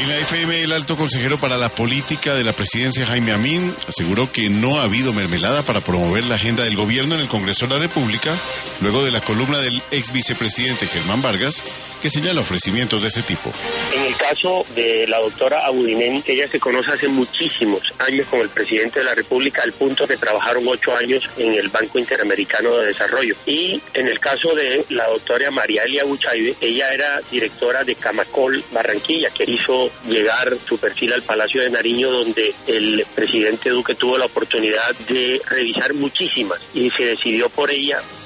En la FM, el alto consejero para la política de la presidencia, Jaime Amin, aseguró que no ha habido mermelada para promover la agenda del gobierno en el Congreso de la República, luego de la columna del ex vicepresidente Germán Vargas, que señala ofrecimientos de ese tipo. En el caso de la doctora Abudinen, ella se conoce hace muchísimos años con el presidente de la República, al punto que trabajaron 8 años en el Banco Interamericano de Desarrollo. Y en el caso de la doctora María Elia Buchaibe, ella era directora de Camacol Barranquilla, que hizo llegar su perfil al Palacio de Nariño, donde el presidente Duque tuvo la oportunidad de revisar muchísimas y se decidió por ella